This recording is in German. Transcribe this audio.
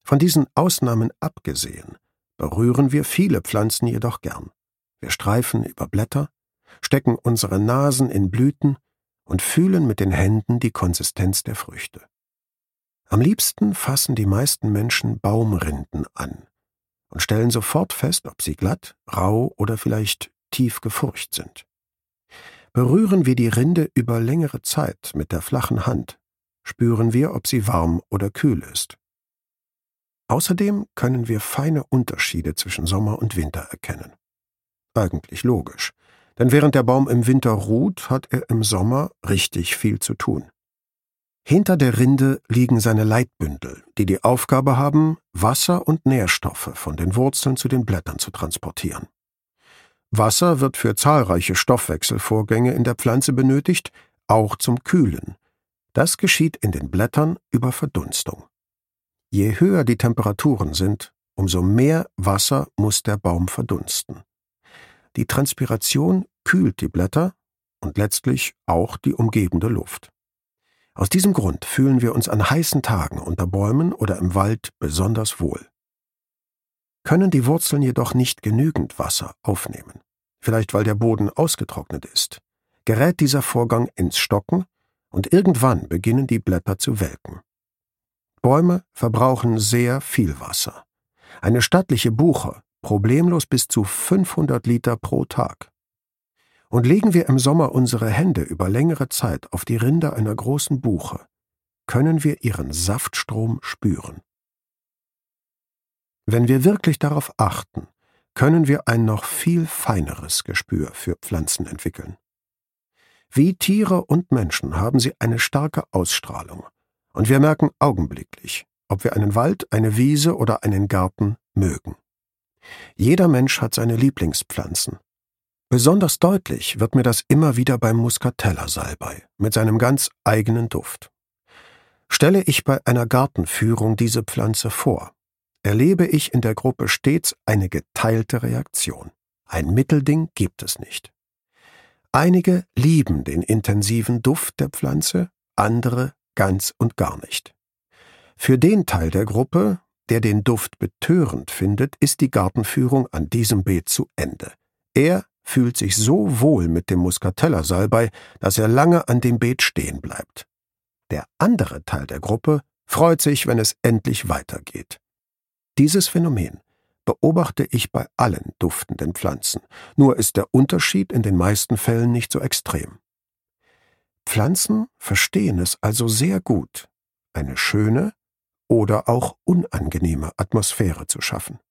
Von diesen Ausnahmen abgesehen, berühren wir viele Pflanzen jedoch gern. Wir streifen über Blätter, stecken unsere Nasen in Blüten und fühlen mit den Händen die Konsistenz der Früchte. Am liebsten fassen die meisten Menschen Baumrinden an und stellen sofort fest, ob sie glatt, rau oder vielleicht tief gefurcht sind. Berühren wir die Rinde über längere Zeit mit der flachen Hand, spüren wir, ob sie warm oder kühl ist. Außerdem können wir feine Unterschiede zwischen Sommer und Winter erkennen. Eigentlich logisch, denn während der Baum im Winter ruht, hat er im Sommer richtig viel zu tun. Hinter der Rinde liegen seine Leitbündel, die die Aufgabe haben, Wasser und Nährstoffe von den Wurzeln zu den Blättern zu transportieren. Wasser wird für zahlreiche Stoffwechselvorgänge in der Pflanze benötigt, auch zum Kühlen. Das geschieht in den Blättern über Verdunstung. Je höher die Temperaturen sind, umso mehr Wasser muss der Baum verdunsten. Die Transpiration kühlt die Blätter und letztlich auch die umgebende Luft. Aus diesem Grund fühlen wir uns an heißen Tagen unter Bäumen oder im Wald besonders wohl. Können die Wurzeln jedoch nicht genügend Wasser aufnehmen, vielleicht weil der Boden ausgetrocknet ist, gerät dieser Vorgang ins Stocken und irgendwann beginnen die Blätter zu welken. Bäume verbrauchen sehr viel Wasser. Eine stattliche Buche problemlos bis zu 500 Liter pro Tag. Und legen wir im Sommer unsere Hände über längere Zeit auf die Rinde einer großen Buche, können wir ihren Saftstrom spüren. Wenn wir wirklich darauf achten, können wir ein noch viel feineres Gespür für Pflanzen entwickeln. Wie Tiere und Menschen haben sie eine starke Ausstrahlung, und wir merken augenblicklich, ob wir einen Wald, eine Wiese oder einen Garten mögen. Jeder Mensch hat seine Lieblingspflanzen. Besonders deutlich wird mir das immer wieder beim Muscatella-Salbei mit seinem ganz eigenen Duft. Stelle ich bei einer Gartenführung diese Pflanze vor, erlebe ich in der Gruppe stets eine geteilte Reaktion. Ein Mittelding gibt es nicht. Einige lieben den intensiven Duft der Pflanze, andere ganz und gar nicht. Für den Teil der Gruppe, der den Duft betörend findet, ist die Gartenführung an diesem Beet zu Ende. Er fühlt sich so wohl mit dem Muscatella-Salbei, dass er lange an dem Beet stehen bleibt. Der andere Teil der Gruppe freut sich, wenn es endlich weitergeht. Dieses Phänomen beobachte ich bei allen duftenden Pflanzen, nur ist der Unterschied in den meisten Fällen nicht so extrem. Pflanzen verstehen es also sehr gut, eine schöne oder auch unangenehme Atmosphäre zu schaffen.